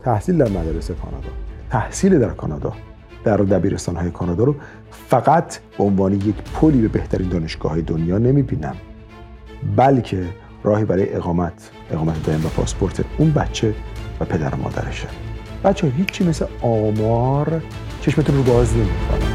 تحصیل در مدارس کانادا، تحصیل در کانادا، در دبیرستان‌های کانادا رو فقط به عنوان یک پلی به بهترین دانشگاه‌های دنیا نمی‌بینم، بلکه راهی برای اقامت دائم و پاسپورت اون بچه و پدر و مادرشه. بچه‌ها هیچی مثل آمار چشمتون رو باز نمی‌کنه.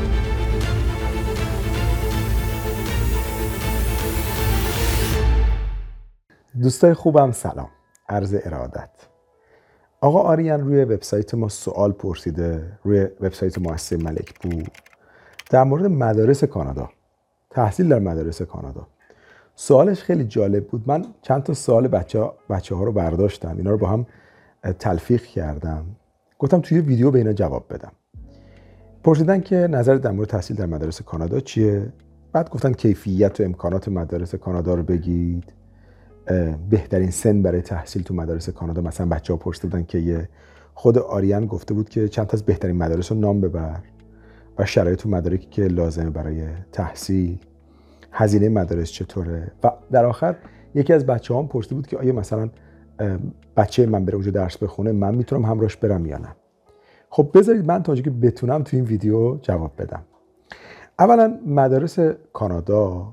دوستای خوبم سلام، عرض ارادت. آقا آریان روی وبسایت ما سوال پرسیده، روی وبسایت مؤسسه ملک پور، در مورد مدارس کانادا، تحصیل در مدارس کانادا. سوالش خیلی جالب بود. من چند تا سوال بچه ها رو برداشتم، اینا رو با هم تلفیق کردم، گفتم توی ویدیو به اینا جواب بدم. پرسیدن که نظر در مورد تحصیل در مدارس کانادا چیه؟ بعد گفتن کیفیت و امکانات مدارس کانادا رو بگید، بهترین سن برای تحصیل تو مدارس کانادا. مثلا بچه‌ها پرسیدن که خود آریان گفته بود که چند تا از بهترین مدارس رو نام ببر و شرایط و مدارکی که لازمه برای تحصیل، هزینه مدارس چطوره. و در آخر یکی از بچه‌ها هم پرسیده بود که آیا مثلا بچه من بره اونجا درس بخونه، من میتونم همراهش برم یا نه. خب بذارید من تا اونجایی که بتونم تو این ویدیو جواب بدم. اولا مدارس کانادا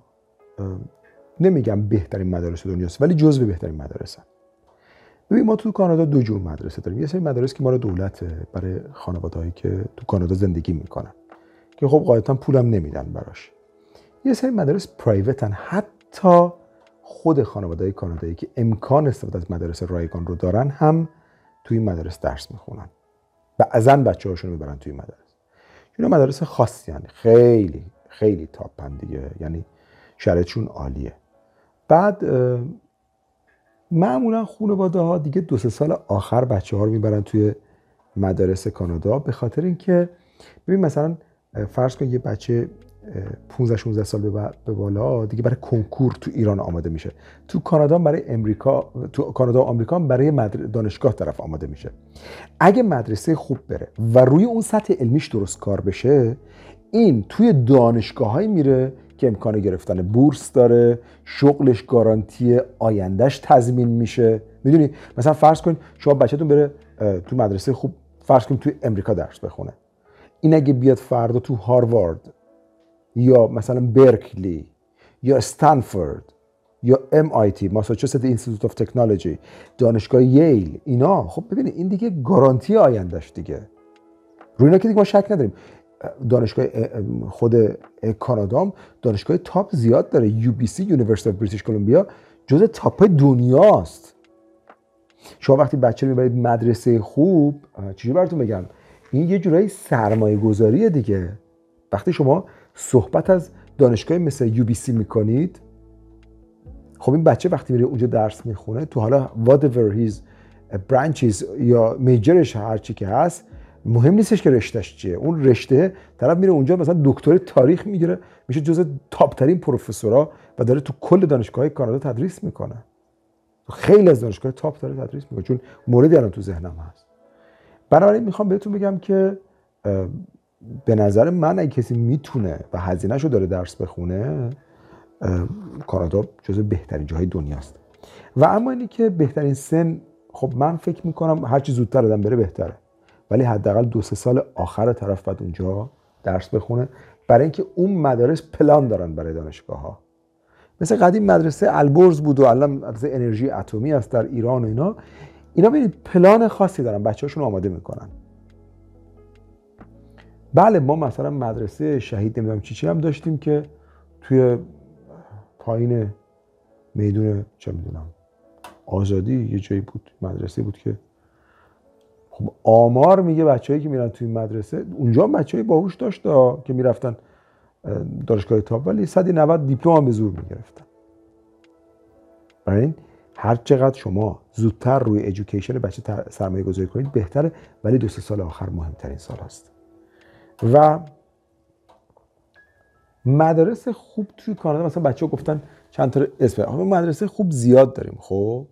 نمیگم بهترین مدارس دنیاست، ولی جزو بهترین مدارسن. ببین ما تو کانادا دو جور مدرسه داریم. یه سری مدارس که مال دولته برای خانواده‌هایی که تو کانادا زندگی میکنن که خب قاعدتا پولم نمیدن براش. یه سری مدارس پرایوتن، حتی خود خانواده‌های کانادایی که امکان استفاده از مدارس رایگان رو دارن هم توی این مدارس درس میخونن. بعضاً بچه‌هاشون رو میبرن توی این مدارس. اینا مدارس خاصی، یعنی خیلی خیلی تاپن دیگه، یعنی شرایطشون عالیه. بعد معمولا خانواده ها دیگه 2-3 سال آخر بچه ها رو میبرن توی مدارس کانادا، به خاطر اینکه ببین مثلا فرض کن یه بچه 15-16 سال به بالا دیگه برای کنکور تو ایران آماده میشه، تو کانادا برای امریکا، تو کانادا و آمریکا برای دانشگاه طرف آماده میشه. اگه مدرسه خوب بره و روی اون سطح علمیش درست کار بشه، این توی دانشگاهایی میره که امکان گرفتن بورس داره، شغلش گارانتی آیندهش تضمین میشه. میدونی مثلا فرض کن شما بچه‌تون بره تو مدرسه خوب، فرض کن توی امریکا درس بخونه، این اگه بیاد فردا تو هاروارد یا مثلا برکلی یا استنفورد یا MIT ماساچوست اینستیتوت آف تکنولوژی، دانشگاه ییل، اینا خب ببینید این دیگه گارانتی آیندهش دیگه. روی اینا که دیگه ما شک نداریم. دانشگاه خود کانادا هم دانشگاه تاپ زیاد داره. UBC یونیورسیتی اف بریتیش کلمبیا جزء تاپ دنیاست. شما وقتی بچه رو میبرید مدرسه خوب، چجوری براتون بگم، این یه جورایی سرمایه گذاریه دیگه. وقتی شما صحبت از دانشگاه مثل UBC میکنید، خب این بچه وقتی میره اونجا درس میخونه، تو حالا whatever his branches یا میجرش هر چی که هست، مهم نیستش که رشتهش چیه. اون رشته طرف میره اونجا مثلا دکتر تاریخ میگیره، میشه جزء تاپ ترین پروفسورها و داره تو کل دانشگاه‌های کانادا تدریس میکنه. خیلی از دانشگاه تاپ داره تدریس میکنه، چون موردی الان تو ذهنم هست. بنابراین میخوام بهتون بگم که به نظر من اگه کسی میتونه و هزینه‌شو داره درس بخونه، کانادا جزء بهترین جاهای دنیاست. و اما اینی که بهترین سن، خب من فکر میکنم هرچی زودتر آدم بره بهتره، ولی حداقل 2-3 سال آخر طرف باید اونجا درس بخونه، برای اینکه اون مدارس پلان دارن برای دانشگاه‌ها. مثل قدیم مدرسه البرز بود و الان مدرسه انرژی اتمی است در ایران و اینا ببینید پلان خاصی دارن، بچه‌هاشون آماده میکنن. بله ما مثلا مدرسه شهید نمیدونم چی هم داشتیم که توی پایین میدون چه میدونم آزادی یه جایی بود، مدرسه بود که خب آمار میگه بچه‌هایی که میرن توی مدرسه اونجا هم بچه‌های باهوش داشت که میرفتن دانشگاه تاپ، ولی 190 دیپلم هم به زور میگرفتن. برای این هر چقدر شما زودتر روی ادویکیشن بچه سرمایه گذاری کنید بهتره، ولی 2-3 سال آخر مهمترین سال هست. و مدارس خوب توی کانادا مثلا بچه‌ها گفتن چند تا اسم مدرسه خوب زیاد داریم. خب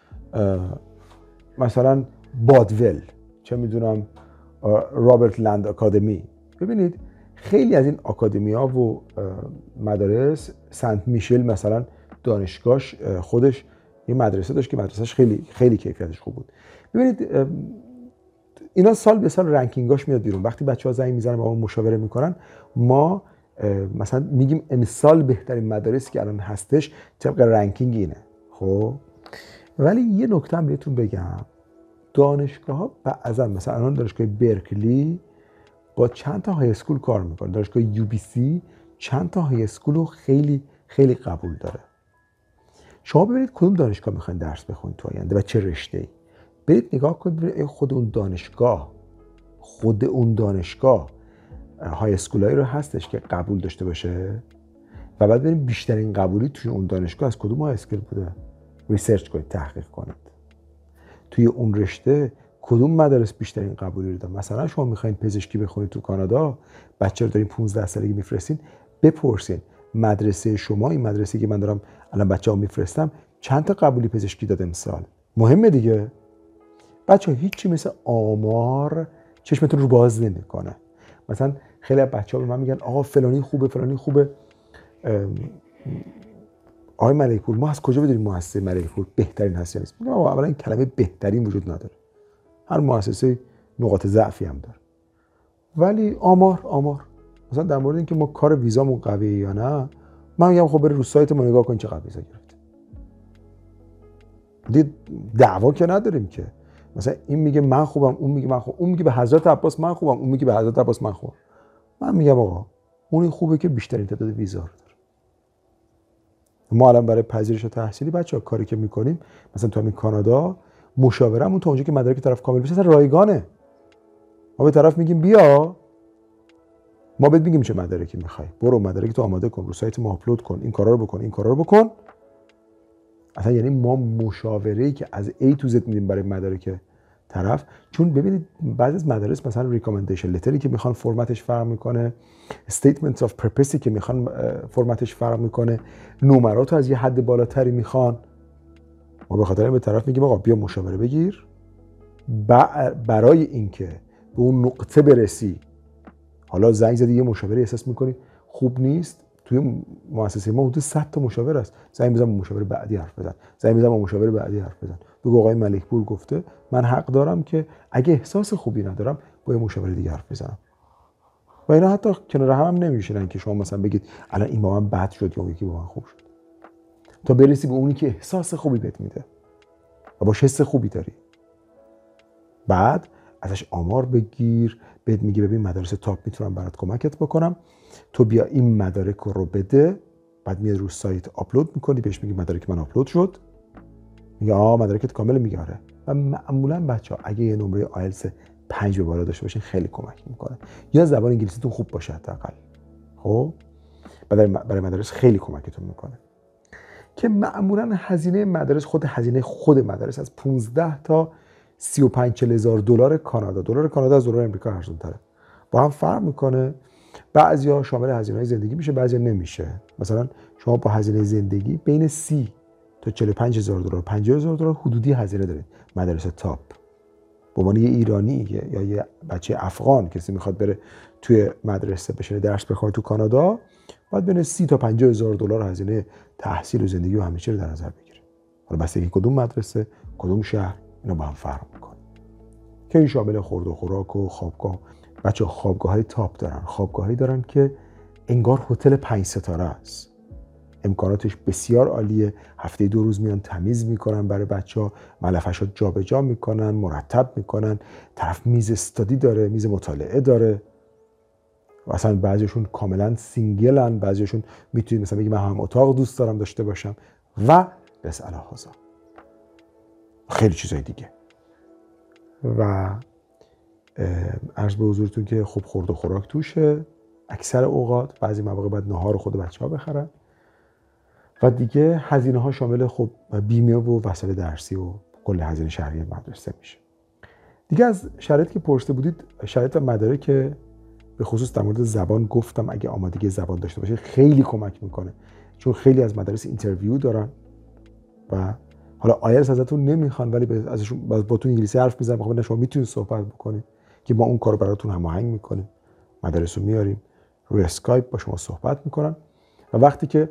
مثلا بادول، چه میدونم رابرت لند آکادمی. ببینید خیلی از این آکادمی‌ها و مدارس، سنت میشل مثلا دانشگاهش خودش یه مدرسه داشت که مدرسهش خیلی خیلی کیفیتش خوب بود. ببینید اینا سال به سال رنکینگاش میاد بیرون. وقتی بچه‌ها زنگ میزنن با ما مشاوره میکنن، ما مثلا میگیم امسال بهترین مدارسی که الان هستش طبق رنکینگ اینه. خب ولی یه نکته هم بهتون بگم، دانشگاه‌ها بعضا مثلا الان دانشگاه برکلی با چند تا های اسکول کار میکنه، دانشگاه یو بی سی چند تا های اسکول رو خیلی خیلی قبول داره. شما ببینید کدوم دانشگاه میخواین درس بخونید تو آینده و چه رشته‌ای. برید نگاه کنید ببینید خود اون دانشگاه های اسکولایی رو هستش که قبول داشته باشه و بعد برید بیشترین قبولی توی اون دانشگاه از کدوم های اسکول بوده. ریسرچ کنید، تحقیق کنید توی اون رشته کدوم مدارس بیشترین قبولی رو دارن. مثلا شما میخواین پزشکی بخونید تو کانادا، بچه رو دارین 15 سالگی میفرستین، بپرسین مدرسه شما، این مدرسه که من دارم الان بچه‌ها میفرستم چند تا قبولی پزشکی داده امسال. مهمه دیگه. بچه‌ها هیچی مثل آمار چشمتون رو باز نمیکنه. مثلا خیلی از بچه‌ها به من میگن آقا فلانی خوبه فلانی خوبه. آقای ملک‌پور ما از کجا بدونیم مؤسسه ملک‌پور بهترین هست یا نیست؟ میگم آقا اولا این کلمه بهترین وجود نداره. هر مؤسسه نقاط ضعفی هم داره. ولی آمار مثلا در مورد اینکه ما کار ویزامون قویه یا نه، من میگم خب بری رو سایت ما نگاه کن چقدر ویزا گرفت. دید دعوا که نداریم که. مثلا این میگه من خوبم، اون میگه من خوبم، اون میگه به حضرت عباس من خوبم، اون میگه به حضرت عباس من خوبم. من میگم آقا اون خوبه که بیشترین تعداد ویزا رو داره. ما الان برای پذیرش تحصیلی بچه‌ها کاری که میکنیم مثلا تو همین کانادا مشاورمون تا اونجا که مدارک طرف کامل بشه اصلا رایگانه. ما به طرف میگیم بیا، ما بهت میگیم چه مدارکی میخوای، برو مدارک تو آماده کن، رو سایت ما آپلود کن، این کارا رو بکن. اصلا یعنی ما مشاوره‌ای که از A to Z میدیم برای مدارک طرف. چون ببینید بعضی از مدارس مثلا ریکامندیشن لتری که میخوان فرمتش فرق میکنه، استیتمنت اف پرپسی که میخوان فرمتش فرق میکنه، نمراتو از یه حد بالاتری میخوان. ما به خاطر این به طرف میگیم آقا بیا مشاوره بگیر، برای اینکه به اون نقطه برسی. حالا زنگ زدی یه مشاوره احساس میکنی خوب نیست، توی مؤسسه ما حدود 100 تا مشاور است. زنگ بزن با مشاور بعدی حرف بزن، زنگ بزن با مشاور بعدی حرف بزن، بگو آقای ملک‌پور گفته من حق دارم که اگه احساس خوبی ندارم با یه مشاور دیگه حرف بزنم. و اینا حتی کنار هم نمیشینن که شما مثلا بگید الان این با من بد شد یا یکی با من خوب شد، تا برسی به اونی که احساس خوبی بهت میده و باش حس خوبی داری. بعد ازش آمار بگیر، بهت میگه ببین مدارس تاپ میتونم برات کمکت بکنم، تو بیا این مدارک رو بده. بعد میاد رو سایت آپلود میکنی، بهش میگی مدارک من آپلود شد، میگه مدارکت کامل، میگه آره. و معمولا بچه‌ها اگه یه نمره آیلتس 5 به بالا داشته باشین خیلی کمک میکنه، یا زبان انگلیسیتون خوب باشه حداقل. خب برای مدارس خیلی کمکتون میکنه که معمولا هزینه مدارس خود مدارس از 15 تا 35 هزار دلار کانادا. دلار کانادا از دلار آمریکا ارزان تره، با هم فرق میکنه. بعضیا شامل هزینه‌های زندگی میشه، بعضیا نمیشه. مثلا شما با هزینه زندگی بین 30 تا 45 هزار دلار 50 هزار دلار حدودی هزینه دارید. مدارس تاپ به عنوان یه ایرانی یا یه بچه افغان کسی میخواد بره توی مدرسه بشینه درس بخونه تو کانادا، باید بین 30 تا 50 هزار دلار هزینه تحصیل و زندگی و همه چی رو در نظر بگیره. حالا بستگی کدوم مدرسه، کدوم شهر، اینا با هم فرق میکنه. که این شامل خورد و خوراک و خوابگاه. بچه خوابگاه‌های تاپ دارن، خوابگاهایی دارن که انگار هتل 5 ستاره است. امکاناتش بسیار عالیه. هفته 2 روز میان تمیز میکنن برای بچه‌ها، ملافه‌شو جابجا میکنن، مرتب میکنن. طرف میز استادی داره، میز مطالعه داره. و اصلا بعضیشون کاملا سینگلن، بعضیشون میتونید مثلا بگید من هم اتاق دوست دارم داشته باشم و بس الهازا خیلی چیزای دیگه. و عرض به حضورتون که خب خورد و خوراک توشه اکثر اوقات. بعضی مواقع باید نهار خود بچه‌ها بخرن و دیگه هزینه ها شامل خب بیمه و وسایل درسی و کل هزینه شهری مدرسه میشه. دیگه از شرایطی که پرسیده بودید، شرایط مدارک که به خصوص در مورد زبان گفتم اگه آمادگی زبان داشته باشه خیلی کمک میکنه، چون خیلی از مدارس اینترویو دارن و حالا آیلتس ازتون نمیخوان ولی ازشون باتون انگلیسی حرف میزنن، بخاطر شما میتونید صحبت بکنید که ما اون کارو براتون هماهنگ میکنیم. مدارس رو میاریم روی اسکایپ با شما صحبت میکنن و وقتی که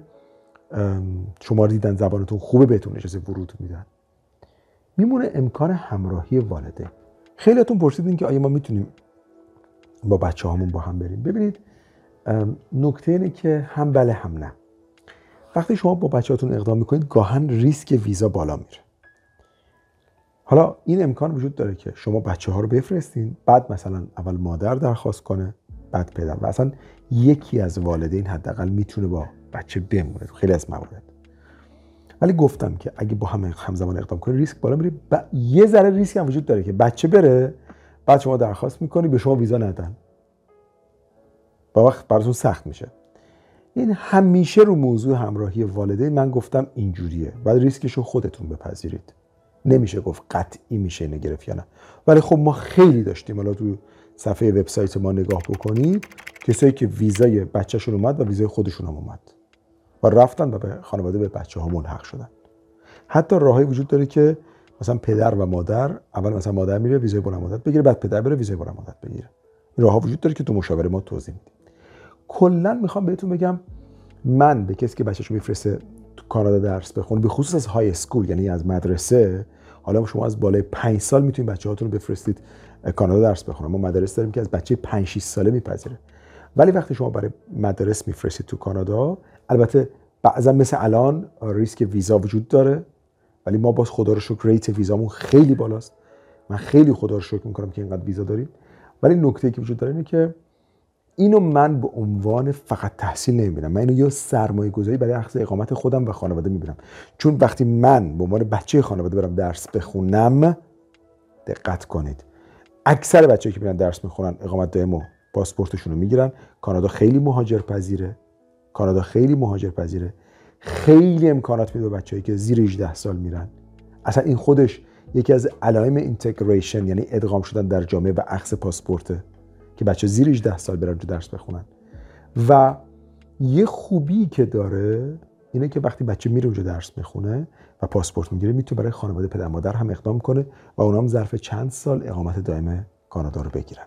شما دیدن زبانتون خوبه بهتون اجازه ورود میدن. میمونه امکان همراهی والدین. خیلیاتون پرسیدین که آیا ما میتونیم با بچه‌هامون با هم بریم. ببینید نکته اینه که هم بله هم نه. وقتی شما با بچه‌هاتون اقدام میکنید گاهن ریسک ویزا بالا میره. حالا این امکان وجود داره که شما بچه‌ها رو بفرستین، بعد مثلا اول مادر درخواست کنه، بعد پدر، و اصلا یکی از والدین حداقل میتونه با بچه بمونه تو خیلی از موارد. ولی گفتم که اگه با هم همزمان اقدام کنید ریسک بالا میره. یه ذره ریسک هم وجود داره که بچه بره، بعد شما درخواست میکنی به شما ویزا ندن، با وقت براتون سخت میشه. این همیشه رو موضوع همراهی والدین من گفتم اینجوریه، بعد ریسکش رو خودتون بپذیرید. نمیشه گفت قطعی میشه اینو گرفت یا نه. ولی خب ما خیلی داشتیم، حالا تو صفحه وبسایت ما نگاه بکنید، کسایی که ویزای بچه‌شون اومد و ویزای خودشون هم اومد و رفتن و به خانواده به بچه‌ها ملحق شدن. حتی راهی وجود داره که مثلا پدر و مادر، اول مثلا مادر میره ویزای بلند مدت بگیره، بعد پدر بره ویزای بلند مدت بگیره. این راهها وجود داره که تو مشاوره ما توضیح میدیم. کلا میخوام بهتون بگم، من به کسی که بچه‌شو میفرسته تو کانادا درس بخونه، به خصوص از های اسکول یعنی از مدرسه، حالا شما از بالای 5 سال میتونید بچه‌هاتون رو بفرستید کانادا درس بخونه. ما مدارس داریم که از بچه 5 6 ساله میپذیره. ولی وقتی شما برای مدارس میفرستید تو کانادا، البته بعضا مثل الان ریسک ویزا وجود داره، ولی ما باز خدا رو شکر ریت ویزامون خیلی بالاست. من خیلی خدا رو شکر میکنم که اینقدر ویزا داریم. ولی نکته‌ای که وجود داره اینه که اینو من به عنوان فقط تحصیل نمیبینم، من اینو یه سرمایه گذاری برای اخذ اقامت خودم و خانواده میبینم. چون وقتی من به عنوان بچه خانواده برم درس بخونم، دقت کنید اکثر بچه‌ای که میرن درس میخونن اقامت دائم و پاسپورتشون رو میگیرن. کانادا خیلی مهاجرپذیره. خیلی امکانات میده به بچه‌ای که زیر 18 سال میرن. اصلا این خودش یکی از علائم اینتگریشن، یعنی ادغام شدن در جامعه و اخذ پاسپورته که بچه زیر 18 سال برن تو درس بخونن. و یه خوبی که داره اینه که وقتی بچه میره اونجا درس میخونه و پاسپورت میگیره، میتونه برای خانواده پدر مادر هم اقدام کنه و اونا هم ظرف چند سال اقامت دائم کانادا رو بگیرن.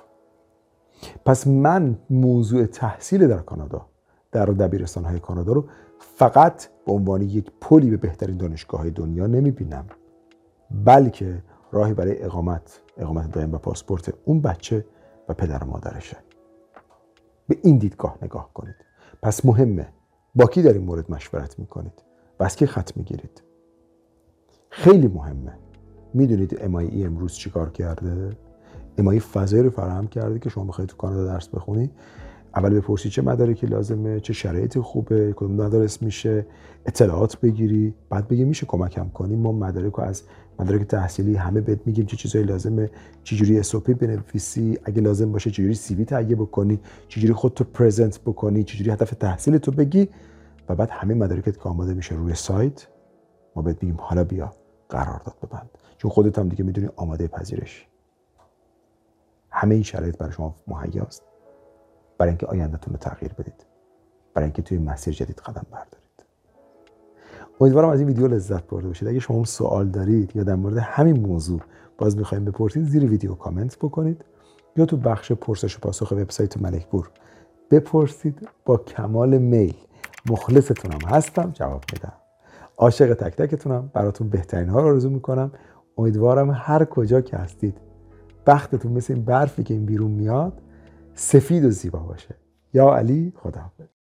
پس من موضوع تحصیل در کانادا، در دبیرستان‌های کانادا رو فقط به عنوان یک پلی به بهترین دانشگاه‌های دنیا نمیبینم، بلکه راهی برای اقامت دائم و پاسپورت اون بچه و پدر و مادرشه. به این دیدگاه نگاه کنید. پس مهمه با کی در این مورد مشورت میکنید و از کی خط میگیرید. خیلی مهمه. میدونید MIE امروز چیکار کرده؟ MIE فضایی رو فراهم کرده که شما بخواید تو کانادا درس بخونی، اول بپرسی چه مدارکی لازمه، چه شرایطی خوبه، کدوم مدارس میشه، اطلاعات بگیری، بعد بگی میشه کمکم کنی. ما مدارک از مدارک تحصیلی همه بهت میگیم چه چیزایی لازمه، چجوری SOP بنویسی، اگه لازم باشه چجوری CV تهیه بکنی، چجوری خودتو پرزنت بکنی، چجوری هدف تحصیلتو بگی، و بعد همه مدارکت که آماده میشه روی سایت، ما بهت میگیم حالا بیا قرارداد ببند، چون خودت هم دیگه میدونی آماده پذیرشی. همه این شرایط برای شما مهیاست برای اینکه آینده‌تون رو تغییر بدید، برای اینکه توی مسیر جدید قدم بردارید. امیدوارم از این ویدیو لذت برده باشید. اگه شما هم سوال دارید یا در مورد همین موضوع باز می‌خواید بپرسید، زیر ویدیو کامنت بکنید یا تو بخش پرسش و پاسخ وبسایت ملکپور بپرسید. با کمال میل مخلصتونم هستم، جواب میدم. عاشق تک تکتونم، براتون بهترین ها رو آرزو میکنم. امیدوارم هر کجا که هستید بختتون مثل این برفی که این بیرون میاد سفید و زیبا باشه. یا علی، خداحافظ.